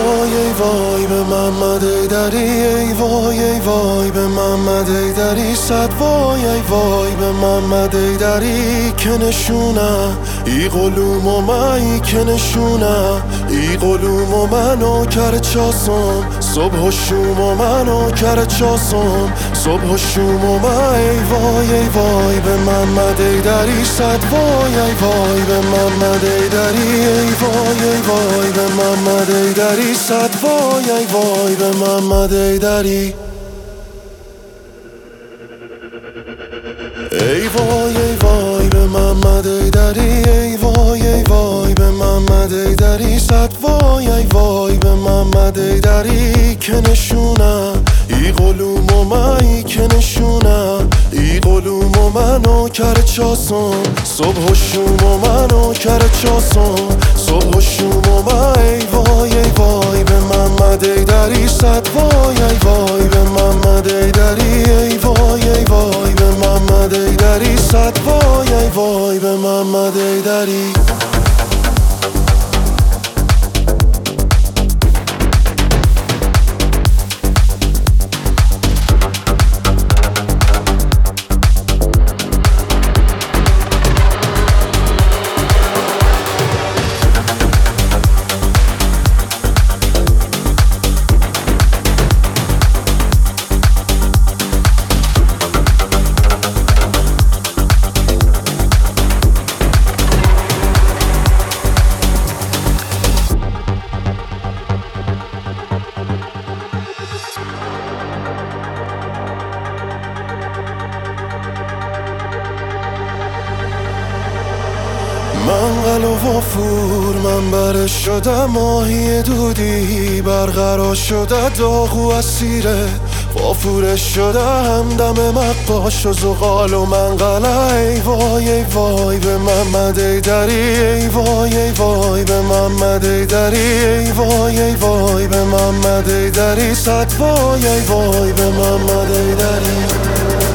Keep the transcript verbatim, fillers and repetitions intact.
وای ای وای به محمد ایدری، ای وای ای وای به محمد ایدری، صد وای ای وای به محمد ایدری که نشونه ای قلوم و من که نشونه ای قلوم و منو کر چاسم صبح و شوم و منو کر چاسم صبح و شوم و من ای وای ای وای به محمد ایدری، صد وای ای وای به محمد ایدری، ای وای ای وای به محمد ایدری، صد وای ای وای به محمد ایدری. ای وای ای وای به محمد ایدری، ای وای ای وای به محمد ایدری، صد وای ای وای به محمد ایدری که نشونه ای قلوم و من که نشونه ای قلوم و منو کر چاسم صبح و شوم و منو کر چاسم صبح و شوم و من ای وای ای وای به محمد ایدری، صد وای ای وای به محمد ایدری، ای وای ای وای به محمد ایدری، صد وای ای وای به محمد ایدری. من قلب و فور من برش شده ماهی دودی برقرار شده داغ و اسیره وافورش شده همدم مقاش و زغال و منقله ای وای ای وای به محمد ایدری، ای وای ای وای به محمد ایدری، ای وای ای وای به محمد ایدری، صد وای ای وای به محمد ایدری.